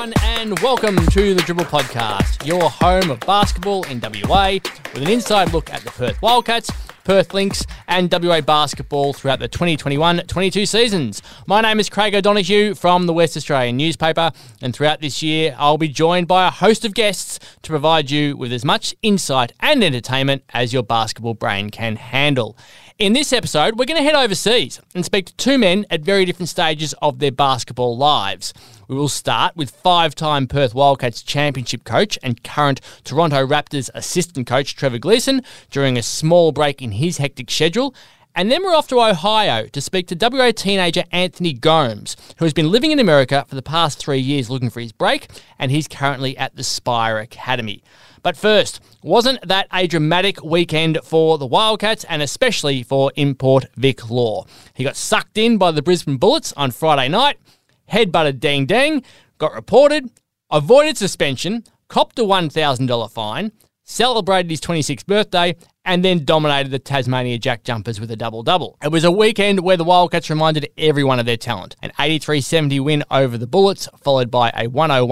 everyone, and welcome to the Dribble Podcast, your home of basketball in WA, with an inside look at the Perth Wildcats, Perth Lynx, and WA basketball throughout the 2021-22 seasons. My name is Craig O'Donoghue from the West Australian newspaper, and throughout this year, I'll be joined by a host of guests to provide you with as much insight and entertainment as your basketball brain can handle. In this episode, we're going to head overseas and speak to two men at very different stages of their basketball lives. We will start with five-time Perth Wildcats championship coach and current Toronto Raptors assistant coach Trevor Gleeson during a small break in his hectic schedule. And then we're off to Ohio to speak to WA teenager Anthony Gomes, who has been living in America for the past 3 years looking for his break, and he's currently at the Spire Academy. But first, wasn't that a dramatic weekend for the Wildcats and especially for import Vic Law? He got sucked in by the Brisbane Bullets on Friday night, headbutted Deng Deng, got reported, avoided suspension, copped a $1,000 fine, celebrated his 26th birthday, and then dominated the Tasmania Jack Jumpers with a double-double. It was a weekend where the Wildcats reminded everyone of their talent. An 83-70 win over the Bullets, followed by a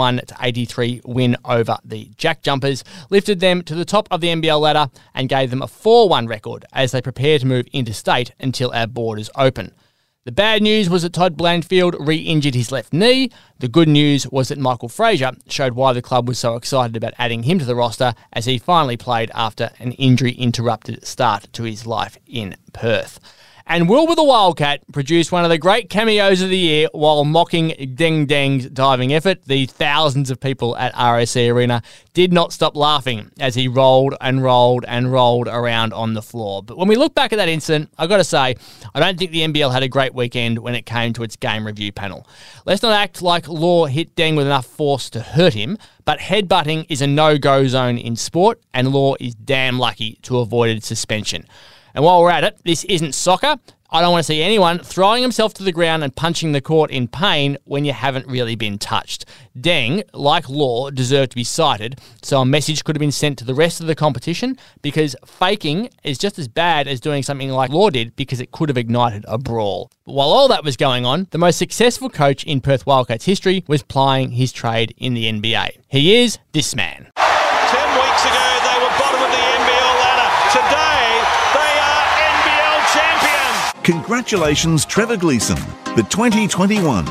101-83 win over the Jack Jumpers, lifted them to the top of the NBL ladder and gave them a 4-1 record as they prepare to move interstate until our borders open. The bad news was that Todd Blanchfield re-injured his left knee. The good news was that Michael Frazier showed why the club was so excited about adding him to the roster as he finally played after an injury-interrupted start to his life in Perth. And Wilbur the Wildcat produced one of the great cameos of the year while mocking Deng Deng's diving effort. The thousands of people at RSC Arena did not stop laughing as he rolled and rolled and rolled around on the floor. But when we look back at that incident, I've got to say, I don't think the NBL had a great weekend when it came to its game review panel. Let's not act like Law hit Deng with enough force to hurt him, but headbutting is a no-go zone in sport, and Law is damn lucky to have avoided suspension. And while we're at it, this isn't soccer. I don't want to see anyone throwing himself to the ground and punching the court in pain when you haven't really been touched. Deng, like Law, deserved to be cited, so a message could have been sent to the rest of the competition because faking is just as bad as doing something like Law did because it could have ignited a brawl. But while all that was going on, the most successful coach in Perth Wildcats history was plying his trade in the NBA. He is this man. 10 weeks ago, they were bottom of the NBL ladder. Today, they are NBL champions. Congratulations, Trevor Gleeson, the 2021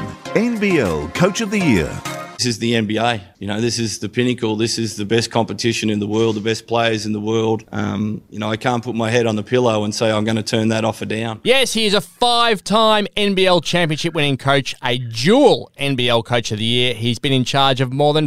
NBL Coach of the Year. This is the NBA. You know, this is the pinnacle. This is the best competition in the world, the best players in the world. I can't put my head on the pillow and say I'm going to turn that off or down. Yes, he is a five-time NBL championship winning coach, a dual NBL Coach of the Year. He's been in charge of more than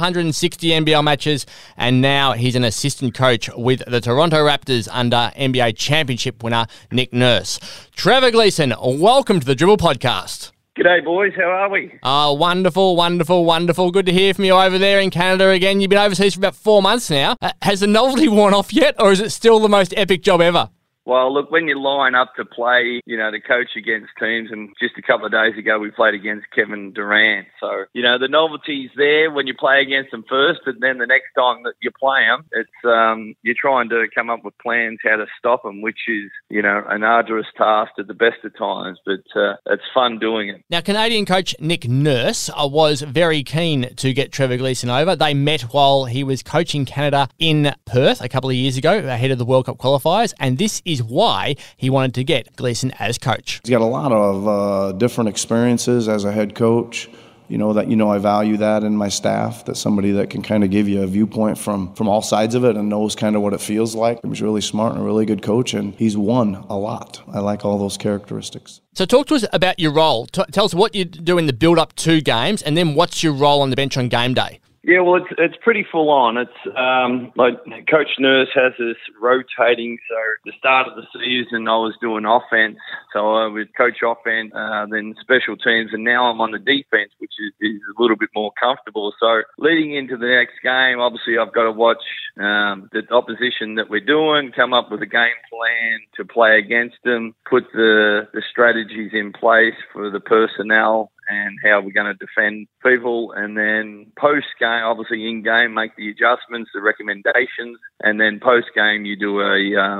460 NBL matches, and now he's an assistant coach with the Toronto Raptors under NBA championship winner Nick Nurse. Trevor Gleeson, welcome to the Dribble Podcast. G'day, boys. How are we? Oh, wonderful, wonderful, wonderful. Good to hear from you over there in Canada again. You've been overseas for about 4 months now. Has the novelty worn off yet, or is it still the most epic job ever? Well, look, when you line up to play, to coach against teams, and just a couple of days ago we played against Kevin Durant. So, the novelty's there when you play against them first, but then the next time that you play them, it's you're trying to come up with plans how to stop them, which is, an arduous task at the best of times, but it's fun doing it. Now, Canadian coach Nick Nurse was very keen to get Trevor Gleeson over. They met while he was coaching Canada in Perth a couple of years ago, ahead of the World Cup qualifiers, and this is why he wanted to get Gleeson as coach. He's got a lot of different experiences as a head coach. I value that in my staff, that somebody that can kind of give you a viewpoint from all sides of it and knows kind of what it feels like. He's really smart and a really good coach, and he's won a lot. I like all those characteristics. So talk to us about your role. Tell us what you do in the build-up to games, and then what's your role on the bench on game day? Yeah, well, it's pretty full on. It's like Coach Nurse has this rotating. So the start of the season, I was doing offense. So I would coach offense, then special teams, and now I'm on the defense, which is a little bit more comfortable. So leading into the next game, obviously I've got to watch the opposition that we're doing, come up with a game plan to play against them, put the strategies in place for the personnel and how we're going to defend people, and then post-game, obviously in-game, make the adjustments, the recommendations, and then post-game you do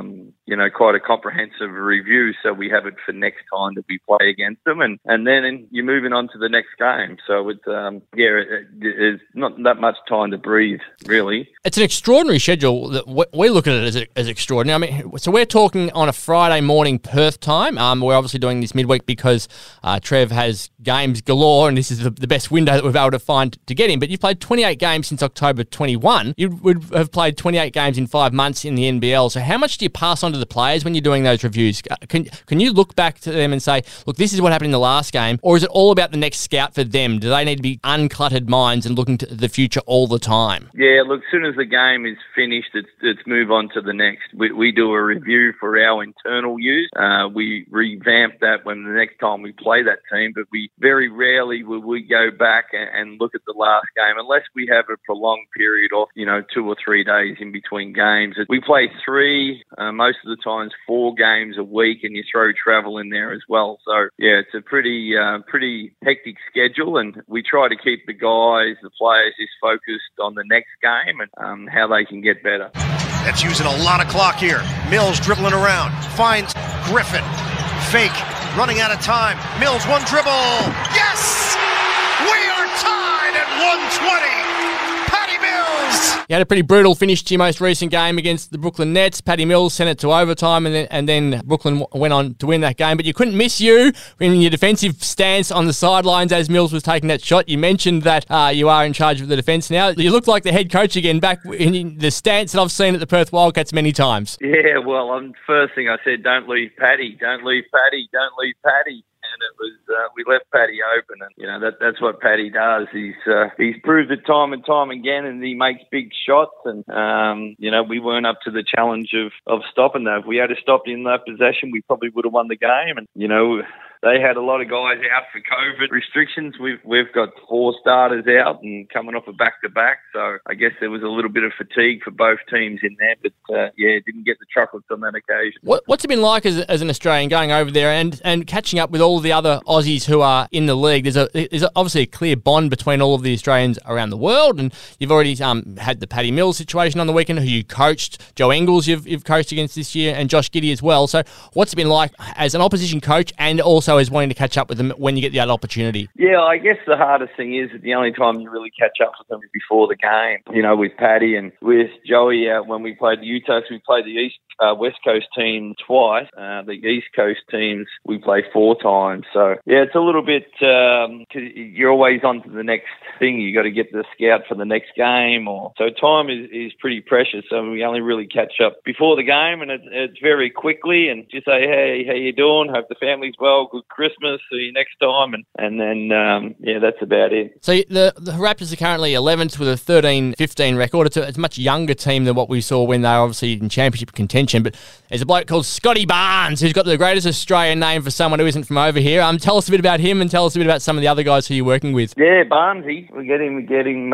quite a comprehensive review, so we have it for next time that we play against them, and then you're moving on to the next game. So it's there's not that much time to breathe, really. It's an extraordinary schedule. That we look at it as extraordinary. I mean, so we're talking on a Friday morning Perth time. We're obviously doing this midweek because Trev has games galore, and this is the best window that we've been able to find to get him. But you've played 28 games since October 21. You would have played 28 games in 5 months in the NBL. So how much do you pass on to the players when you're doing those reviews? Can you look back to them and say, look, this is what happened in the last game? Or is it all about the next scout for them? Do they need to be uncluttered minds and looking to the future all the time? Yeah, look, as soon as the game is finished, it's move on to the next. We do a review for our internal use. We revamp that when the next time we play that team, but we very rarely will we go back and look at the last game unless we have a prolonged period of 2 or 3 days in between games. We play 3, most of the times 4 games a week, and you throw travel in there as well. So yeah, it's a pretty hectic schedule, and we try to keep the guys, the players, just focused on the next game and how they can get better. That's using a lot of clock here. Mills dribbling around, finds Griffin. Fake, running out of time. Mills, one dribble. Yes! We are tied at 120. Patty Mills. You had a pretty brutal finish to your most recent game against the Brooklyn Nets. Patty Mills sent it to overtime, and then Brooklyn went on to win that game. But you couldn't miss you in your defensive stance on the sidelines as Mills was taking that shot. You mentioned that you are in charge of the defence now. You look like the head coach again, back in the stance that I've seen at the Perth Wildcats many times. Yeah, well, first thing I said, don't leave Patty, don't leave Patty, don't leave Patty. And it was we left Patty open, and that's what Patty does. He's proved it time and time again, and he makes big shots. And we weren't up to the challenge of stopping that. If we had stopped in that possession, we probably would have won the game. And they had a lot of guys out for COVID restrictions. We've got 4 starters out and coming off a back-to-back. So I guess there was a little bit of fatigue for both teams in there. But, didn't get the chocolates on that occasion. What's it been like as an Australian going over there and catching up with all the other Aussies who are in the league? There's obviously a clear bond between all of the Australians around the world. And you've already had the Patty Mills situation on the weekend, who you coached. Joe Ingles you've coached against this year, and Josh Giddey as well. So what's it been like as an opposition coach and also as wanting to catch up with them when you get the other opportunity? Yeah, I guess the hardest thing is that the only time you really catch up with them is before the game. With Patty and with Joey when we played the Utahs, we played the West Coast team twice. The East Coast teams we play 4 times. So yeah, it's a little bit cause you're always on to the next thing. You got to get the scout for the next game, so time is pretty precious. So we only really catch up before the game, and it's very quickly, and just say, hey, how you doing? Hope the family's well. Good Christmas. See you next time, and then that's about it. So the Raptors are currently 11th with a 13-15 record. It's a much younger team than what we saw when they were obviously in championship contention. But there's a bloke called Scotty Barnes who's got the greatest Australian name for someone who isn't from over here. Tell us a bit about him and tell us a bit about some of the other guys who you're working with. Yeah, Barnesy. We get him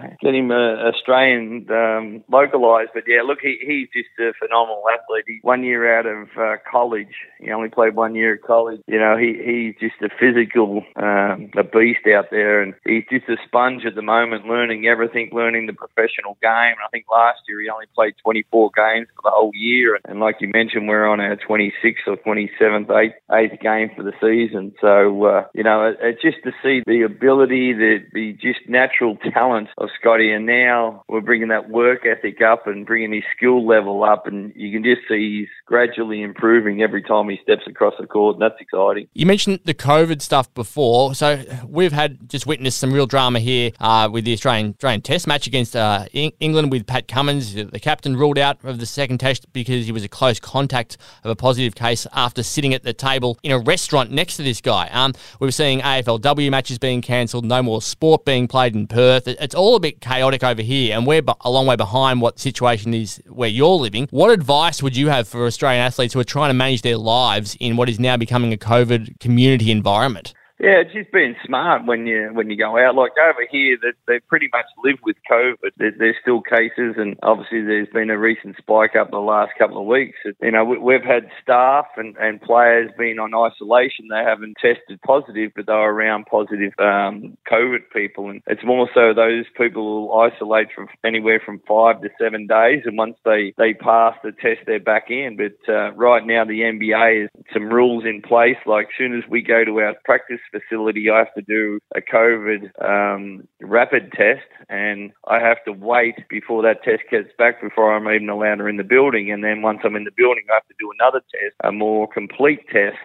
Australian localised. But yeah, look, he's just a phenomenal athlete. He's 1 year out of college. He only played 1 year at college. He's just a physical a beast out there, and he's just a sponge at the moment, learning everything, learning the professional game. And I think last year he only played 24 games for the whole year, and like you mentioned, we're on our 26th or 27th, 8th game for the season. So it's just to see the ability, the just natural talent of Scotty, and now we're bringing that work ethic up and bringing his skill level up, and you can just see he's gradually improving every time he steps across the court, and that's exciting. You mentioned the COVID stuff before, so we've just witnessed some real drama here with the Australian Test match against England with Pat Cummins. The captain ruled out of the second test because he was a close contact of a positive case after sitting at the table in a restaurant next to this guy. We were seeing AFLW matches being cancelled, no more sport being played in Perth. It's all a bit chaotic over here, and we're a long way behind what the situation is where you're living. What advice would you have for Australian athletes who are trying to manage their lives in what is now becoming a COVID community environment? Yeah, it's just being smart when you go out. Like over here, they pretty much live with COVID. There's still cases, and obviously there's been a recent spike up the last couple of weeks. You know, we've had staff and players being on isolation. They haven't tested positive, but they're around positive COVID people, and it's more so those people will isolate for anywhere from 5 to 7 days, and once they pass the test, they're back in. But right now, the NBA has some rules in place. Like, as soon as we go to our practice facility, I have to do a COVID rapid test, and I have to wait before that test gets back before I'm even allowed her in the building. And then once I'm in the building, I have to do another test, a more complete test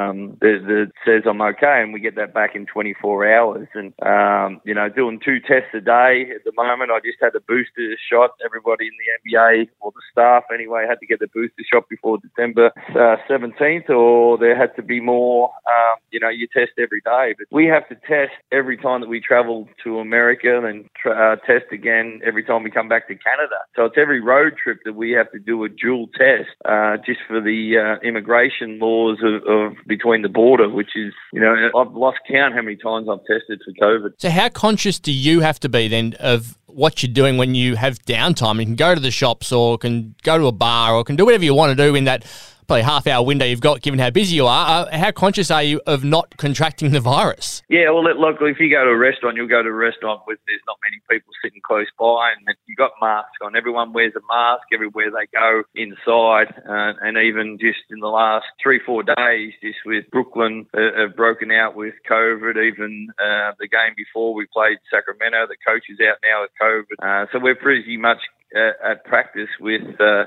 that says I'm okay, and we get that back in 24 hours. And, you know, doing 2 tests a day at the moment. I just had a booster shot. Everybody in the NBA, or the staff anyway, had to get the booster shot before December 17th, or there had to be more, you know, you test every day. But we have to test every time that we travel to America, and test again every time we come back to Canada. So it's every road trip that we have to do a dual test, just for the immigration laws of between the border, which is, you know, I've lost count how many times I've tested for COVID. So how conscious do you have to be then of what you're doing when you have downtime? You can go to the shops, or can go to a bar, or can do whatever you want to do in that probably half-hour window you've got, given how busy you are. How conscious are you of not contracting the virus? Yeah, well, look, if you go to a restaurant, you'll go to a restaurant with there's not many people sitting close by, and you've got masks on. Everyone wears a mask everywhere they go inside, and even just in the last 3-4 days, just with Brooklyn have broken out with COVID. Even the game before we played Sacramento, the coach is out now with COVID. So we're pretty much at practice with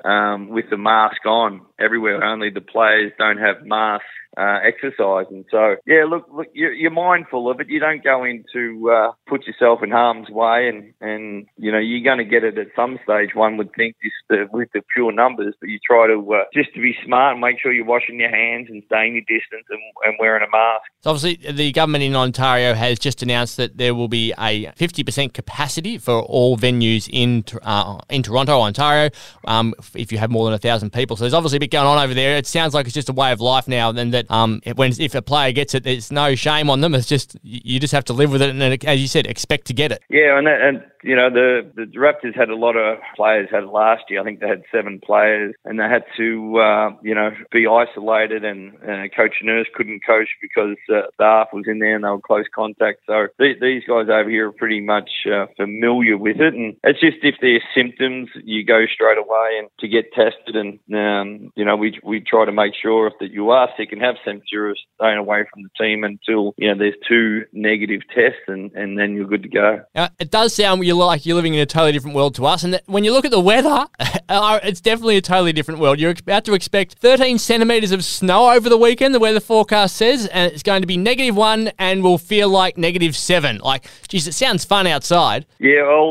the mask on everywhere. Only the players don't have masks exercising. So yeah, look, you're mindful of it. You don't go in to put yourself in harm's way, and you know you're going to get it at some stage. One would think just with the pure numbers, but you try to just to be smart and make sure you're washing your hands and staying your distance and wearing a mask. So obviously, the government in Ontario has just announced that there will be a 50% capacity for all venues in Toronto, Ontario, if you have more than 1,000 people. So there's obviously a bit going on over there. It sounds like it's just a way of life now, and that if a player gets it, there's no shame on them. It's just you just have to live with it, and as you said, expect to get it. Yeah, and you know the Raptors had a lot of players had it last year. I think they had 7 players, and they had to be isolated, and Coach Nurse couldn't coach because staff was in there and they were close contact. So these guys over here are pretty much familiar with it, and it's just if there's symptoms, you go straight away and to get tested, and you know we try to make sure if that you are sick and have symptoms, you're staying away from the team until there's 2 negative tests, and then you're good to go. It does sound like you're living in a totally different world to us, and when you look at the weather, it's definitely a totally different world. You're about to expect 13 centimetres of snow over the weekend, the weather forecast says, and it's going to be -1 and will feel like -7. Like, geez, it sounds fun outside. Yeah, all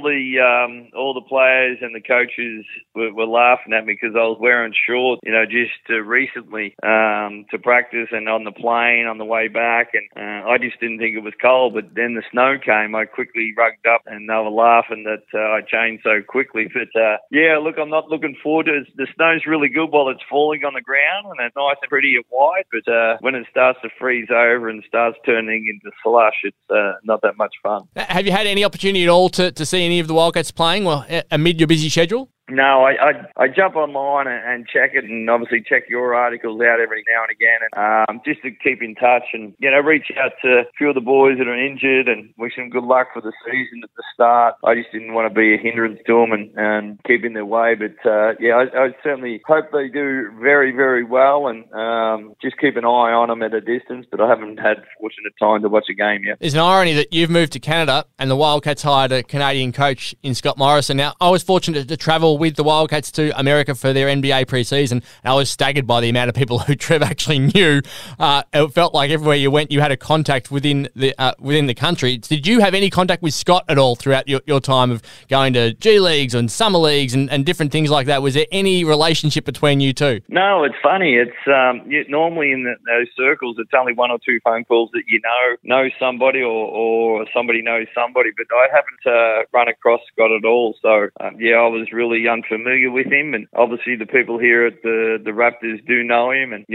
the players and the coaches were laughing at me because I was wearing shorts, just recently to practice and on the plane on the way back, and I just didn't think it was cold. But then the snow came. I quickly rugged up, and they were laughing that I changed so quickly. But yeah, look, I'm not looking forward to it. The snow's really good while it's falling on the ground, and it's nice and pretty and white. But when it starts to freeze over and starts turning into slush, it's not that much fun. Have you had any opportunity at all to see any of the Wildcats playing amid your busy schedule? No, I jump online and check it, and obviously check your articles out every now and again, and just to keep in touch and reach out to a few of the boys that are injured and wish them good luck for the season at the start. I just didn't want to be a hindrance to them and keep in their way, but I certainly hope they do very, very well, and just keep an eye on them at a distance. But I haven't had fortunate time to watch a game yet. There's an irony that you've moved to Canada and the Wildcats hired a Canadian coach in Scott Morrison. Now, I was fortunate to travel with the Wildcats to America for their NBA preseason, and I was staggered by the amount of people who Trev actually knew. It felt like everywhere you went, you had a contact within the country. Did you have any contact with Scott at all throughout your time of going to G Leagues and Summer Leagues and different things like that? Was there any relationship between you two? No, it's funny. It's normally in those circles, it's only 1 or 2 phone calls that know somebody or somebody knows somebody, but I haven't run across Scott at all. So, I was really totally unfamiliar with him, and obviously the people here at the Raptors do know him, and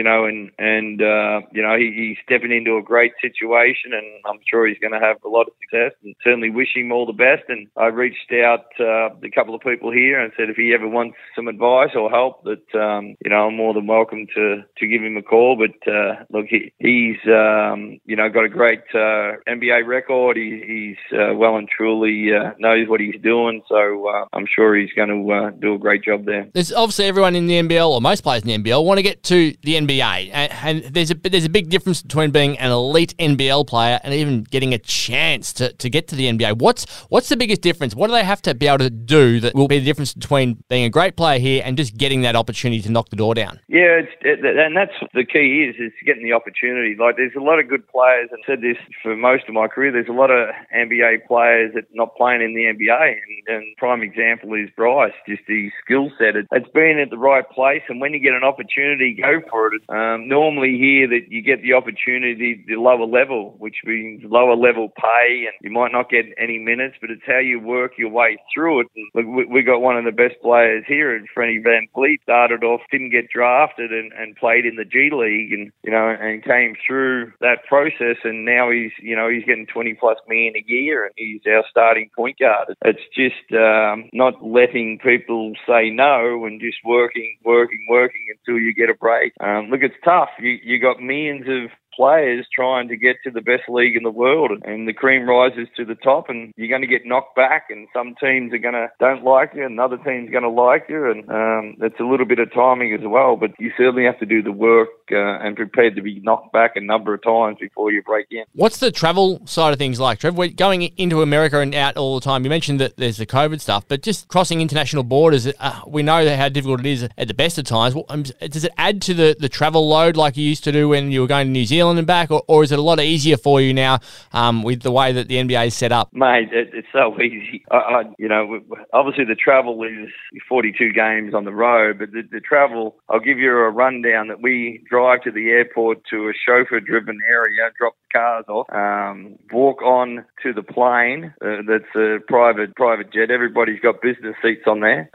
he's stepping into a great situation, and I'm sure he's going to have a lot of success, and certainly wish him all the best. And I reached out to a couple of people here and said if he ever wants some advice or help, that I'm more than welcome to give him a call. But look, he's got a great NBA record. He's well and truly knows what he's doing, so I'm sure he's going to do a great job there. There's obviously everyone in the NBL, or most players in the NBL, want to get to the NBA, and there's a big difference between being an elite NBL player and even getting a chance to get to the NBA. What's the biggest difference? What do they have to be able to do that will be the difference between being a great player here and just getting that opportunity to knock the door down? Yeah, and that's the key is getting the opportunity. Like, there's a lot of good players, and I said this for most of my career, there's a lot of NBA players that are not playing in the NBA, and prime example is Bryce, just his skill set. It's been at the right place, and when you get an opportunity, go for it. Normally here that you get the opportunity, the lower level, which means lower level pay, and you might not get any minutes, but it's how you work your way through it. And look, we got one of the best players here, Freddie Van Fleet, started off, didn't get drafted, and played in the G League, and came through that process, and now he's getting $20+ million a year, and he's our starting point guard. It's just not letting people say no and just working until you get a break. Look, it's tough. You got millions of players trying to get to the best league in the world, and the cream rises to the top, and you're going to get knocked back, and some teams are don't like you, and another team's going to like you, and it's a little bit of timing as well, but you certainly have to do the work and prepared to be knocked back a number of times before you break in. What's the travel side of things like, Trev? We're going into America and out all the time. You mentioned that there's the COVID stuff, but just crossing international borders, we know how difficult it is at the best of times. Does it add to the travel load like you used to do when you were going to New Zealand and back, or is it a lot easier for you now with the way that the NBA is set up? Mate, it's so easy. Obviously the travel is 42 games on the road, but the travel, I'll give you a rundown that we drive to the airport to a chauffeur-driven area, drop the cars off, walk on to the plane. That's a private jet. Everybody's got business seats on there.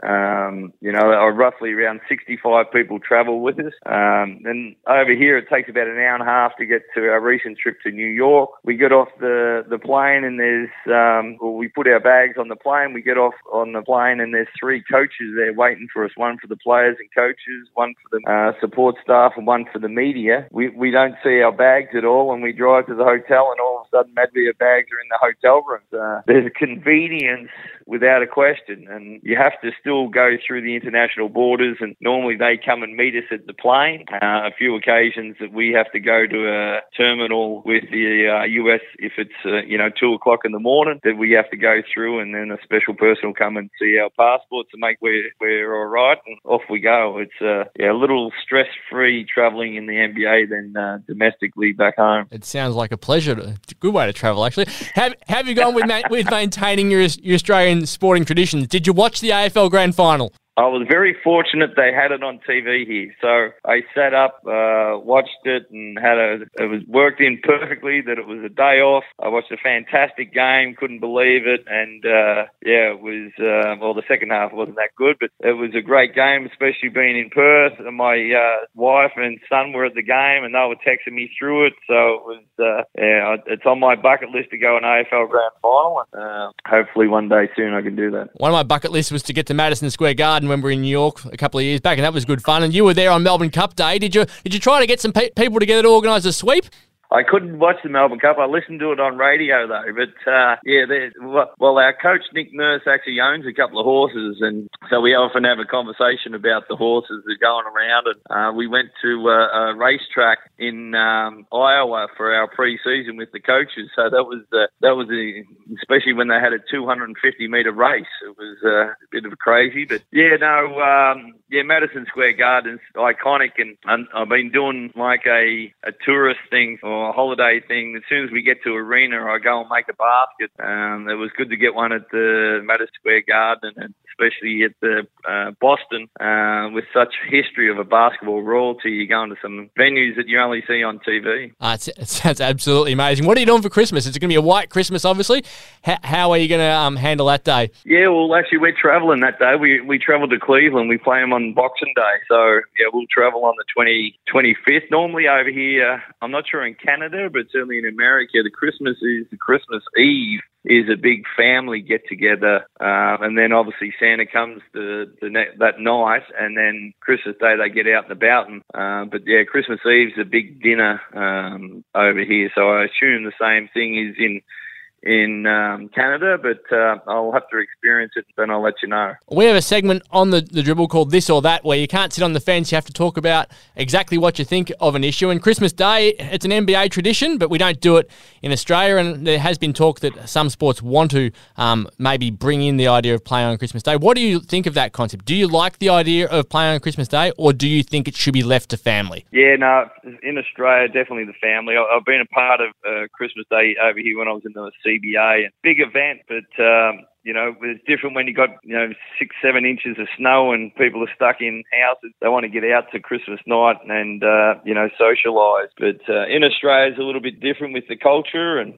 Roughly around 65 people travel with us. And over here, it takes about an hour and a half to get to our recent trip to New York. We get off the plane, and there's we put our bags on the plane. We get off on the plane, and there's 3 coaches there waiting for us. One for the players and coaches, one for the support staff, and one for the media. We don't see our bags at all, and we drive to the hotel, and all of a sudden, Madvia bags are in the hotel rooms. There's a convenience without a question, and you have to still go through the international borders, and normally they come and meet us at the plane. A few occasions that we have to go to a terminal with the US if it's 2 o'clock in the morning, that we have to go through, and then a special person will come and see our passports and make we're all right, and off we go. It's a little stress-free travelling in the NBA than domestically back home. It sounds like a pleasure. It's a good way to travel, actually. Have you gone with maintaining your Australian sporting traditions? Did you watch the AFL Grand Final? I was very fortunate they had it on TV here. So I sat up, watched it, and it was worked in perfectly that it was a day off. I watched a fantastic game, couldn't believe it. And it was, the second half wasn't that good, but it was a great game, especially being in Perth. And my wife and son were at the game, and they were texting me through it. So it was, it's on my bucket list to go an AFL Grand Final. And hopefully one day soon I can do that. One of my bucket lists was to get to Madison Square Garden when we were in New York a couple of years back, and that was good fun. And you were there on Melbourne Cup Day. Did you try to get some people together to organise a sweep? I couldn't watch the Melbourne Cup. I listened to it on radio, though. But, our coach, Nick Nurse, actually owns a couple of horses, and so we often have a conversation about the horses that are going around. And we went to a racetrack in Iowa for our pre-season with the coaches. So that was especially when they had a 250-metre race. It was a bit of a crazy. But, Madison Square Garden's iconic, and I've been doing like a tourist thing or a holiday thing. As soon as we get to arena, I go and make a basket. It was good to get one at the Madison Square Garden, and especially at the Boston, with such history of a basketball royalty. You're going to some venues that you only see on TV. It sounds absolutely amazing. What are you doing for Christmas? It's going to be a white Christmas, obviously. How are you going to handle that day? Yeah, well, actually, we're travelling that day. We travel to Cleveland. We play them on Boxing Day. So, yeah, we'll travel on the 25th. Normally over here, I'm not sure in Canada, but certainly in America, the Christmas Eve is a big family get-together. And then, obviously, Santa comes that night, and then Christmas Day they get out and about. But, yeah, Christmas Eve's a big dinner over here. So I assume the same thing is in Canada, but I'll have to experience it, then I'll let you know. We have a segment on the Dribble called This or That, where you can't sit on the fence. You have to talk about exactly what you think of an issue. And Christmas Day, it's an NBA tradition, but we don't do it in Australia. And there has been talk that some sports want to maybe bring in the idea of playing on Christmas Day. What do you think of that concept? Do you like the idea of playing on Christmas Day, or do you think it should be left to family? Yeah, no, in Australia, definitely the family. I've been a part of Christmas Day over here when I was in the CBA. Big event, but it's different when you got 6-7 inches of snow and people are stuck in houses. They want to get out to Christmas night and socialise. But in Australia, it's a little bit different with the culture, and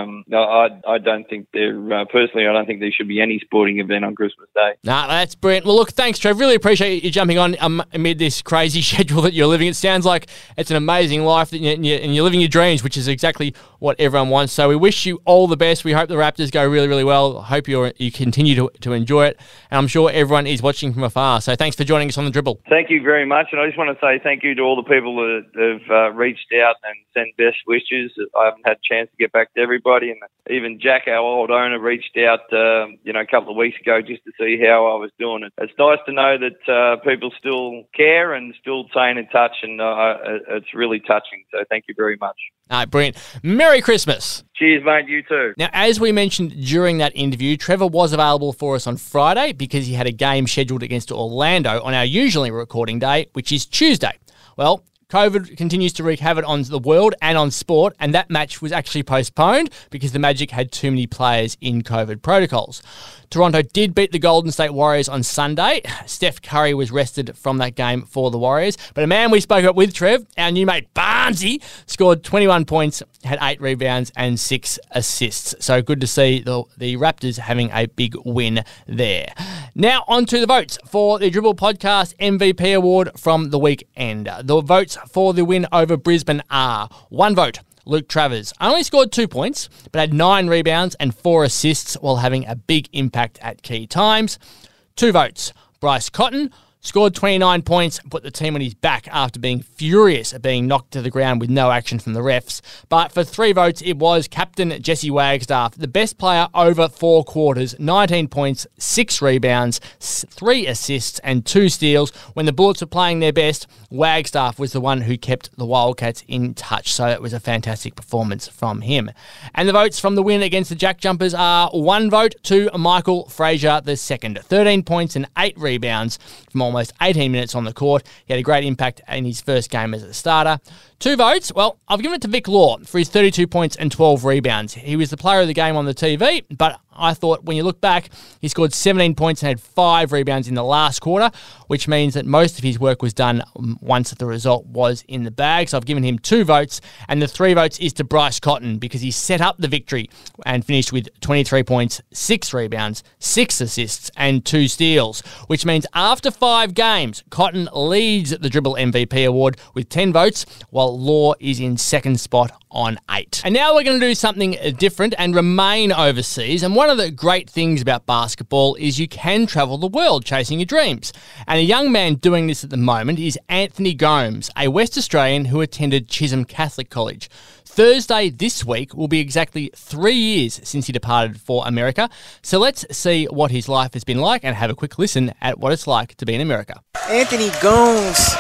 I don't think personally, I don't think there should be any sporting event on Christmas Day. Nah, that's brilliant. Well, look, thanks, Trev. Really appreciate you jumping on amid this crazy schedule that you're living. It sounds like it's an amazing life and you're living your dreams, which is exactly what everyone wants. So we wish you all the best. We hope the Raptors go really, really well. Hope you continue to enjoy it. And I'm sure everyone is watching from afar. So thanks for joining us on The Dribble. Thank you very much. And I just want to say thank you to all the people that have reached out and sent best wishes. I haven't had a chance to get back to everybody. And even Jack, our old owner, reached out a couple of weeks ago just to see how I was doing. It's nice to know that people still care and still staying in touch. And it's really touching. So thank you very much. All right, brilliant. Merry Christmas. Cheers, mate. You too. Now, as we mentioned during that interview, Trevor was available for us on Friday because he had a game scheduled against Orlando on our usually recording day, which is Tuesday. Well, COVID continues to wreak havoc on the world and on sport, and that match was actually postponed because the Magic had too many players in COVID protocols. Toronto did beat the Golden State Warriors on Sunday. Steph Curry was rested from that game for the Warriors. But a man we spoke up with, Trev, our new mate Barnesy, scored 21 points, had 8 rebounds and 6 assists. So good to see the Raptors having a big win there. Now on to the votes for the Dribble Podcast MVP Award from the weekend. The votes for the win over Brisbane are: 1 vote, Luke Travers only scored 2 points, but had 9 rebounds and 4 assists while having a big impact at key times. 2 votes, Bryce Cotton scored 29 points and put the team on his back after being furious at being knocked to the ground with no action from the refs. But for 3 votes, it was Captain Jesse Wagstaff, the best player over 4 quarters, 19 points, 6 rebounds, 3 assists and 2 steals. When the Bullets were playing their best, Wagstaff was the one who kept the Wildcats in touch, so it was a fantastic performance from him. And the votes from the win against the Jack Jumpers are: 1 vote to Michael Frazier II, 13 points and 8 rebounds from almost 18 minutes on the court. He had a great impact in his first game as a starter. 2 votes, well, I've given it to Vic Law for his 32 points and 12 rebounds. He was the player of the game on the TV, but I thought when you look back, he scored 17 points and had 5 rebounds in the last quarter, which means that most of his work was done once the result was in the bag. So I've given him 2 votes, and the 3 votes is to Bryce Cotton because he set up the victory and finished with 23 points, 6 rebounds, 6 assists, and 2 steals, which means after 5 games, Cotton leads the Dribble MVP Award with 10 votes, while Law is in second spot on 8. And now we're going to do something different and remain overseas. And one of the great things about basketball is you can travel the world chasing your dreams. And a young man doing this at the moment is Anthony Gomes, a West Australian who attended Chisholm Catholic College. Thursday this week will be exactly 3 years since he departed for America. So let's see what his life has been like and have a quick listen at what it's like to be in America. Anthony Gomes,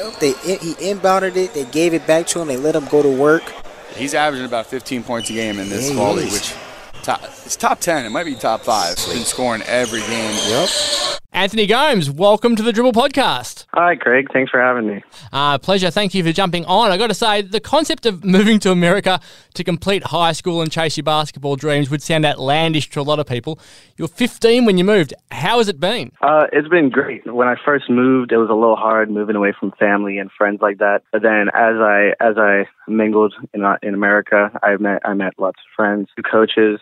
he inbounded it, they gave it back to him, they let him go to work. He's averaging about 15 points a game in this quality, which it's top 10. It might be top 5. He's been scoring every game. Yep. Anthony Gomes, welcome to the Dribble Podcast. Hi, Craig. Thanks for having me. Pleasure. Thank you for jumping on. I got to say, the concept of moving to America to complete high school and chase your basketball dreams would sound outlandish to a lot of people. You were 15 when you moved. How has it been? It's been great. When I first moved, it was a little hard moving away from family and friends like that. But then as I mingled in America, I met lots of friends, coaches.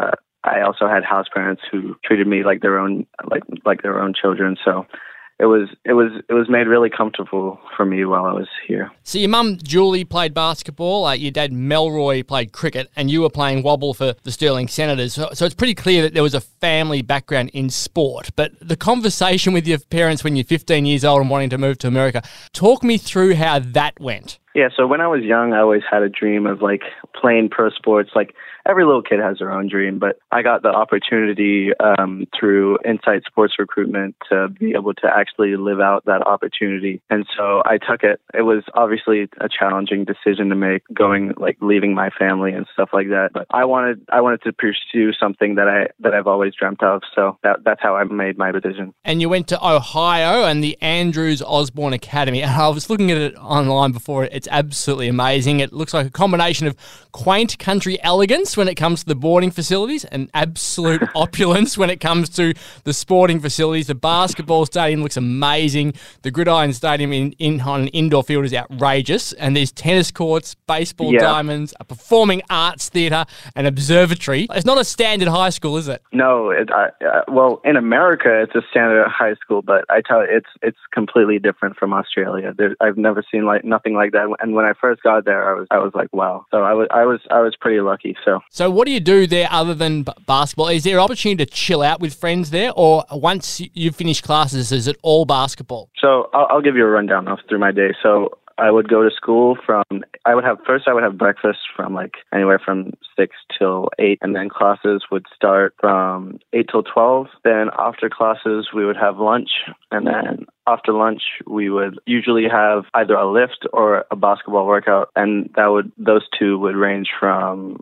I also had house parents who treated me like their own children. So it was made really comfortable for me while I was here. So your mum, Julie, played basketball. Your dad, Melroy, played cricket, and you were playing wobble for the Stirling Senators. So it's pretty clear that there was a family background in sport. But the conversation with your parents when you're 15 years old and wanting to move to America, talk me through how that went. Yeah, so when I was young, I always had a dream of playing pro sports. Every little kid has their own dream, but I got the opportunity through Insight Sports Recruitment to be able to actually live out that opportunity. And so I took it. It was obviously a challenging decision to make, leaving my family and stuff like that. But I wanted to pursue something that I've always dreamt of. So that's how I made my decision. And you went to Ohio and the Andrews Osborne Academy. And I was looking at it online before. It's absolutely amazing. It looks like a combination of quaint country elegance when it comes to the boarding facilities and absolute opulence when it comes to the sporting facilities. The basketball stadium looks amazing. The Gridiron Stadium on an indoor field is outrageous. And there's tennis courts, baseball diamonds, a performing arts theatre, an observatory. It's not a standard high school, is it? No. Well, in America, it's a standard high school, but I tell you, it's completely different from Australia. I've never seen nothing like that. And when I first got there, I was like, wow. So I was pretty lucky. So what do you do there other than basketball? Is there an opportunity to chill out with friends there, or once you finish classes, is it all basketball? So I'll give you a rundown through my day. So I would go to school I would have breakfast from anywhere from 6 till 8, and then classes would start from 8 till 12. Then after classes, we would have lunch, and then after lunch, we would usually have either a lift or a basketball workout, and those two would range from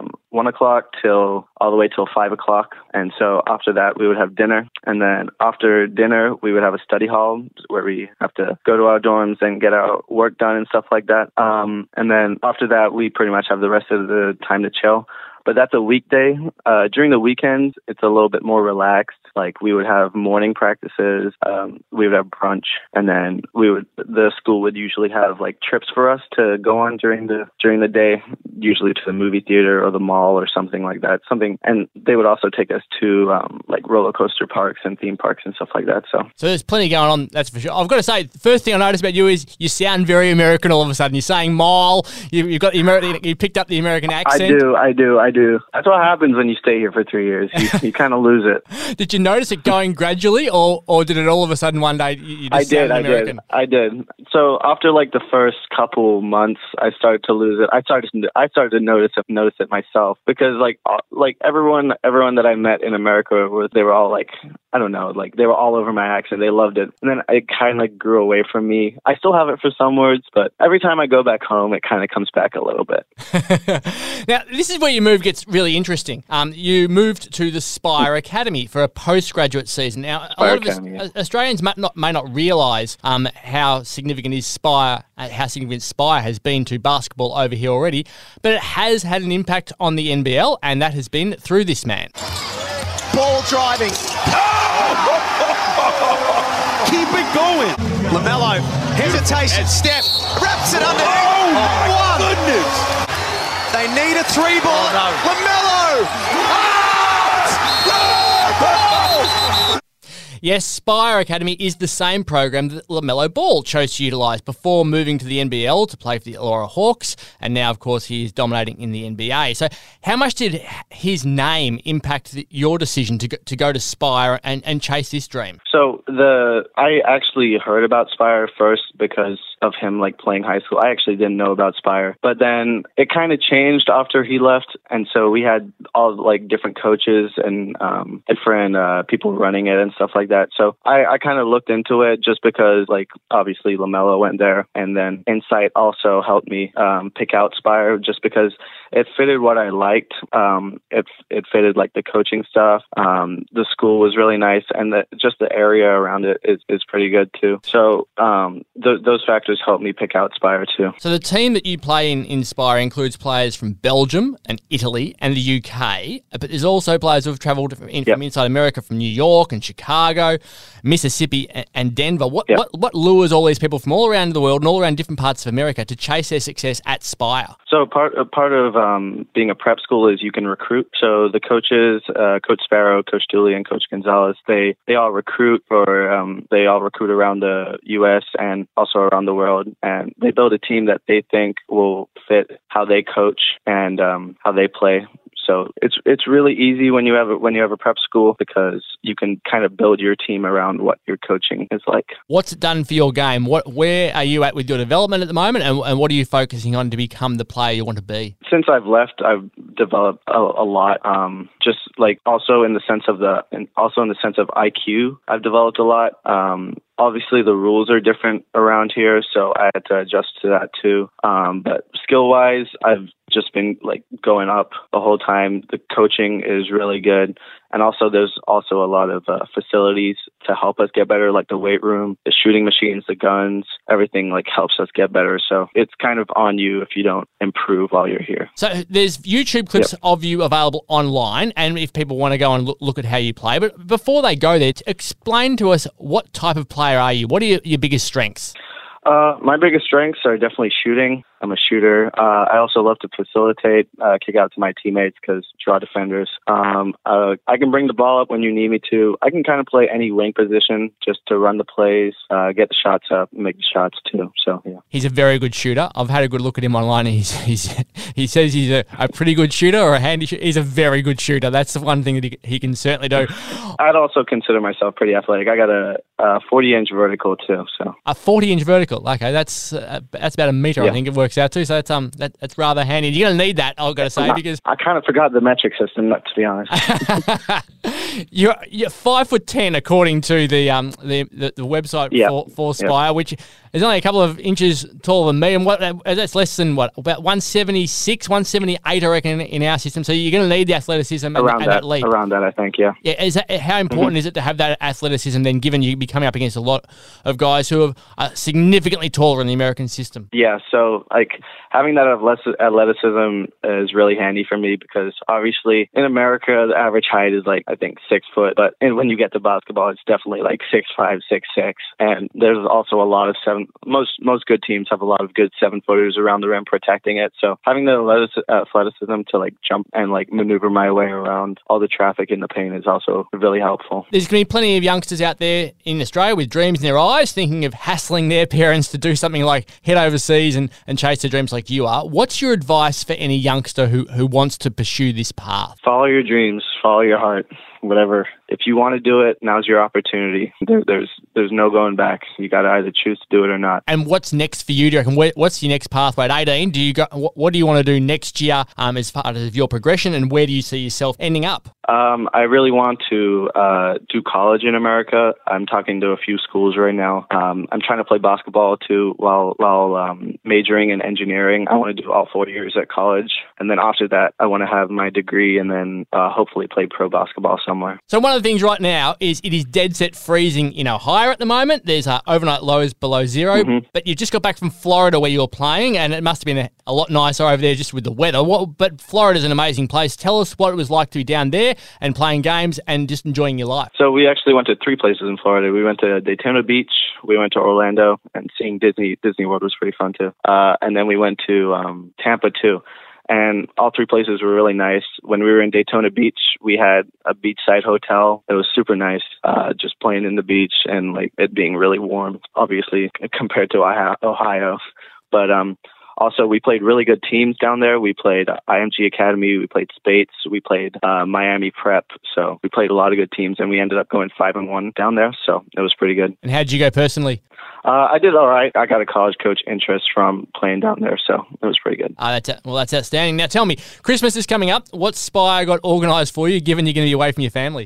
1 o'clock all the way till 5 o'clock. And so after that, we would have dinner, and then after dinner, we would have a study hall where we have to go to our dorms and get our work done and stuff like that. And then after that, we pretty much have the rest of the time to chill. But that's a weekday. During the weekends, it's a little bit more relaxed. We would have morning practices, we would have brunch, and then the school would usually have trips for us to go on during the day, usually to the movie theater or the mall or something like that. And they would also take us to roller coaster parks and theme parks and stuff like that. So there's plenty going on, that's for sure. I've got to say, the first thing I noticed about you is you sound very American all of a sudden. You're saying mall. You've got you picked up the American accent. I do. That's what happens when you stay here for 3 years. You kind of lose it. Did you notice it going gradually, or did it all of a sudden one day you just sound American? I did. So after the first couple months, I started to lose it. I started to notice it myself, because everyone that I met in America they were all I don't know, they were all over my accent. They loved it. And then it kind of grew away from me. I still have it for some words, but every time I go back home, it kind of comes back a little bit. Now, this is where your move gets really interesting. You moved to the Spire Academy for a postgraduate season. Now, a lot of Australians may not realise how significant Spire has been to basketball over here already, but it has had an impact on the NBL, and that has been through this man. Ball driving. Keep it going. LaMelo, hesitation, step, wraps it underneath. Oh, my goodness. They need a 3-ball. LaMelo. Yes, Spire Academy is the same program that LaMelo Ball chose to utilise before moving to the NBL to play for the Illawarra Hawks, and now, of course, he is dominating in the NBA. So how much did his name impact your decision to go to Spire and chase this dream? So I actually heard about Spire first because of him playing high school. I actually didn't know about Spire, but then it kind of changed after he left, and so we had all different coaches and different people running it and stuff like like that. So I kind of looked into it just because, like, obviously LaMelo went there, and then Insight also helped me pick out Spire just because it fitted what I liked. It fitted like the coaching stuff. The school was really nice, and just the area around it is pretty good too. So those factors helped me pick out Spire too. So the team that you play in Spire includes players from Belgium and Italy and the UK, but there's also players who have travelled from inside America, from New York and Chicago, Mississippi and Denver. What lures all these people from all around the world and all around different parts of America to chase their success at Spire? So part of being a prep school is you can recruit. So the coaches, Coach Sparrow, Coach Dooley, and Coach Gonzalez, they all recruit around the U.S. and also around the world, and they build a team that they think will fit how they coach and how they play. So it's really easy when you have a prep school because you can kind of build your team around what your coaching is like. What's it done for your game? Where are you at with your development at the moment, and what are you focusing on to become the player you want to be? Since I've left, I've developed a lot. Just like also in the sense of IQ, I've developed a lot. Obviously, the rules are different around here, so I had to adjust to that too. But skill-wise, I've just been like going up the whole time. The coaching is really good. And also there's also a lot of facilities to help us get better, like the weight room, the shooting machines, the guns, everything like helps us get better. So it's kind of on you if you don't improve while you're here. So there's YouTube clips of you available online, and if people want to go and look at how you play. But before they go there, explain to us, what type of player are you? What are your biggest strengths? My biggest strengths are definitely shooting. I'm a shooter. I also love to facilitate, kick out to my teammates because draw defenders. I can bring the ball up when you need me to. I can kind of play any wing position just to run the plays, get the shots up, make the shots too. So yeah. He's a very good shooter. I've had a good look at him online. He says he's a pretty good shooter or a handy shooter. He's a very good shooter. That's the one thing that he can certainly do. I'd also consider myself pretty athletic. I got a 40-inch vertical too. So a 40-inch vertical. Okay, that's about a meter. I think it works out to. So that's rather handy. You're going to need that, I've got to say, because I kind of forgot the metric system, to be honest. You're 5'10", according to the website for Spire, which is only a couple of inches taller than me, and that's less than about 176, 178, I reckon, in our system. So you're going to need the athleticism and that leap. Around that, I think, yeah. Yeah. How important is it to have that athleticism then, given you be coming up against a lot of guys who are significantly taller in the American system? Yeah, so like having that athleticism is really handy for me because obviously in America the average height is like I think 6 foot, but when you get to basketball it's definitely like 6'5", 6'6", and there's also a lot of most good teams have a lot of good 7-footers around the rim protecting it. So having the athleticism to like jump and like maneuver my way around all the traffic in the paint is also really helpful. There's going to be plenty of youngsters out there in Australia with dreams in their eyes, thinking of hassling their parents to do something like head overseas and chase their dreams like you are. What's your advice for any youngster who wants to pursue this path? Follow your dreams, follow your heart, whatever. If you want to do it, now's your opportunity. There's no going back. You got to either choose to do it or not. And what's next for you? Do you reckon? What's your next pathway at 18? What do you want to do next year as part of your progression, and where do you see yourself ending up? I really want to do college in America. I'm talking to a few schools right now. I'm trying to play basketball too while majoring in engineering. I want to do all 4 years at college, and then after that, I want to have my degree and then hopefully play pro basketball somewhere. So one of the things right now is it is dead set freezing in Ohio at the moment. There's overnight lows below zero, but you've just got back from Florida where you're playing, and it must have been a lot nicer over there just with the weather. But Florida's an amazing place. Tell us what it was like to be down there and playing games and just enjoying your life. So we actually went to 3 places in Florida. We went to Daytona Beach, we went to Orlando, and seeing Disney World was pretty fun too. And then we went to Tampa too. And all 3 places were really nice. When we were in Daytona Beach, we had a beachside hotel. It was super nice, just playing in the beach and like it being really warm, obviously, compared to Ohio. But also, we played really good teams down there. We played IMG Academy, we played Spates, we played Miami Prep. So we played a lot of good teams, and we ended up going 5-1 down there. So it was pretty good. And how did you go personally? I did all right. I got a college coach interest from playing down there, so it was pretty good. That's outstanding. Now tell me, Christmas is coming up. What Spire got organised for you, given you're going to be away from your family?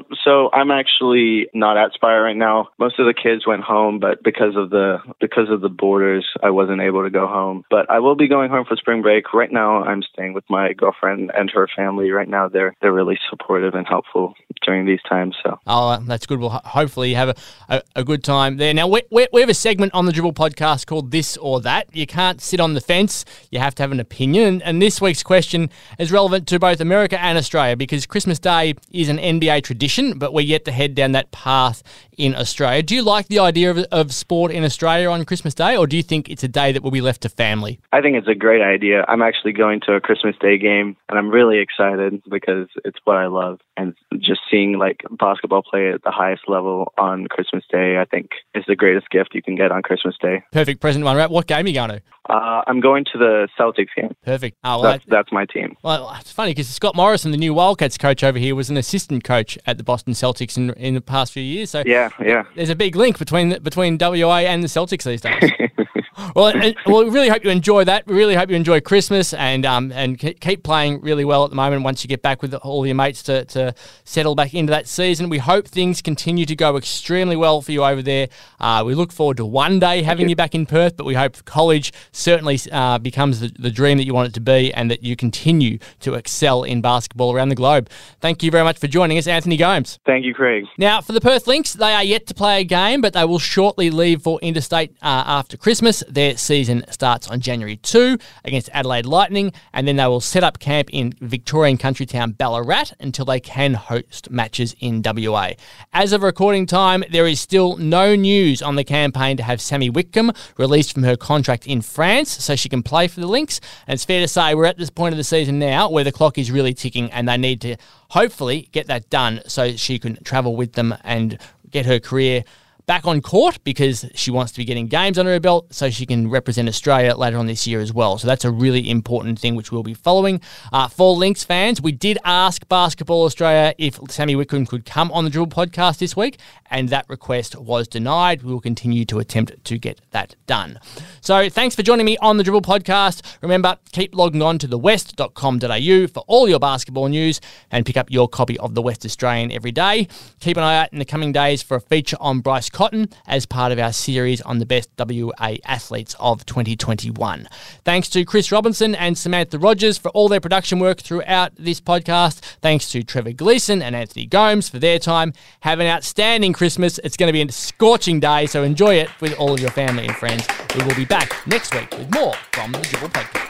So I'm actually not at Spire right now. Most of the kids went home, but because of the borders, I wasn't able to go home. But I will be going home for spring break. Right now, I'm staying with my girlfriend and her family. Right now, they're really supportive and helpful during these times. So that's good. Well, hopefully you have a good time there. Now we have a segment on the Dribble podcast called This or That. You can't sit on the fence. You have to have an opinion. And this week's question is relevant to both America and Australia because Christmas Day is an NBA tradition, but we're yet to head down that path in Australia. Do you like the idea of sport in Australia on Christmas Day, or do you think it's a day that will be left to family? I think it's a great idea. I'm actually going to a Christmas Day game, and I'm really excited because it's what I love. And just seeing like basketball play at the highest level on Christmas Day, I think is the greatest gift you can get on Christmas Day. Perfect present one. What game are you going to? I'm going to the Celtics game. Perfect. That's my team. Well, it's funny because Scott Morrison, the new Wildcats coach over here, was an assistant coach at the Boston Celtics in the past few years. So yeah. There's a big link between WA and the Celtics these days. Well, we really hope you enjoy that. We really hope you enjoy Christmas and keep playing really well at the moment once you get back with all your mates to settle back into that season. We hope things continue to go extremely well for you over there. We look forward to one day having you back in Perth, but we hope college certainly becomes the dream that you want it to be and that you continue to excel in basketball around the globe. Thank you very much for joining us, Anthony Gomes. Thank you, Craig. Now, for the Perth Lynx, they are yet to play a game, but they will shortly leave for interstate after Christmas. Their season starts on January 2 against Adelaide Lightning, and then they will set up camp in Victorian country town Ballarat until they can host matches in WA. As of recording time, there is still no news on the campaign to have Sammy Whitcomb released from her contract in France so she can play for the Lynx. And it's fair to say we're at this point of the season now where the clock is really ticking and they need to hopefully get that done so she can travel with them and get her career back on court because she wants to be getting games under her belt so she can represent Australia later on this year as well. So that's a really important thing which we'll be following. For Lynx fans, we did ask Basketball Australia if Sammy Whitcomb could come on the Dribble podcast this week, and that request was denied. We will continue to attempt to get that done. So thanks for joining me on the Dribble podcast. Remember, keep logging on to thewest.com.au for all your basketball news and pick up your copy of the West Australian every day. Keep an eye out in the coming days for a feature on Bryce Cotton as part of our series on the best WA athletes of 2021. Thanks to Chris Robinson and Samantha Rogers for all their production work throughout this podcast. Thanks to Trevor Gleeson and Anthony Gomes for their time. Have an outstanding Christmas. It's going to be a scorching day, so enjoy it with all of your family and friends. We will be back next week with more from the Dribble Podcast.